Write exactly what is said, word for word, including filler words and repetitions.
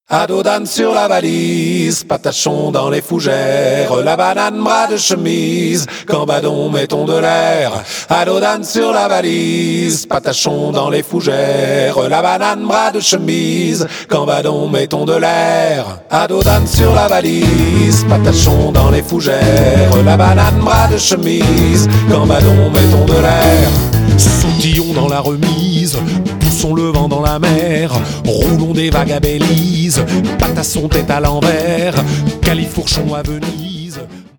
Adodane sur la valise, patachon dans les fougères, la banane bras de chemise, Gambadon mettons de l'air. Adodane sur la valise, patachon dans les fougères, la banane bras de chemise, Gambadon mettons de l'air. Adodane sur la valise, patachon dans les fougères, la banane bras de chemise, Gambadon mettons de l'air. Sautillons dans la remise, poussons le vent dans la mer, roulons des vagues à Belize, patasson tête à l'envers, califourchon à Venise.